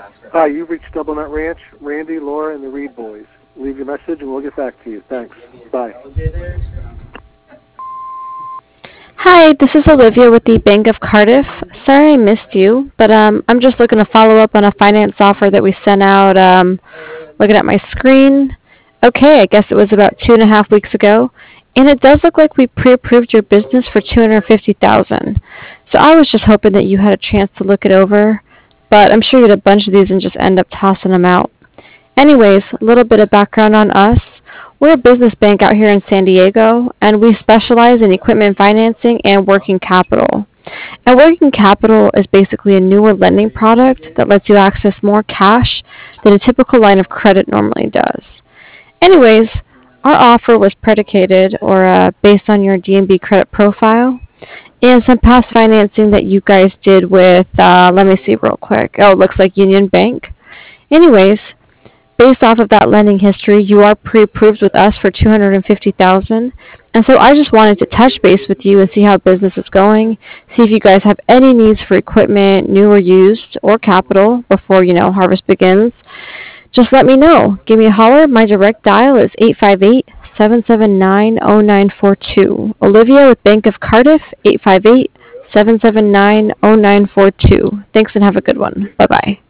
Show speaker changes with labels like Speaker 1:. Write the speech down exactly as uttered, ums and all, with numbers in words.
Speaker 1: Hi, you've reached Double Nut Ranch, Randy, Laura, and the Reed boys. Leave your message and we'll get back to you. Thanks. Bye.
Speaker 2: Hi, this is Olivia with the Bank of Cardiff. Sorry I missed you, but um, I'm just looking to follow up on a finance offer that we sent out. Um, looking at my screen. Okay, I guess it was about two and a half weeks ago, and it does look like we pre-approved your business for two hundred fifty thousand dollars. So I was just hoping that you had a chance to look it over, but I'm sure you had a bunch of these and just end up tossing them out. Anyways, a little bit of background on us. We're a business bank out here in San Diego, and we specialize in equipment financing and working capital. And working capital is basically a newer lending product that lets you access more cash than a typical line of credit normally does. Anyways, our offer was predicated or uh, based on your D and B credit profile and some past financing that you guys did with, uh, let me see real quick. Oh, it looks like Union Bank. Anyways, based off of that lending history, you are pre-approved with us for two hundred fifty thousand dollars. And so I just wanted to touch base with you and see how business is going, see if you guys have any needs for equipment, new or used, or capital before, you know, harvest begins. Just let me know. Give me a holler. My direct dial is eight five eight, seven seven nine, zero nine four two. Olivia with Bank of Cardiff, eight five eight, seven seven nine, zero nine four two. Thanks and have a good one. Bye-bye.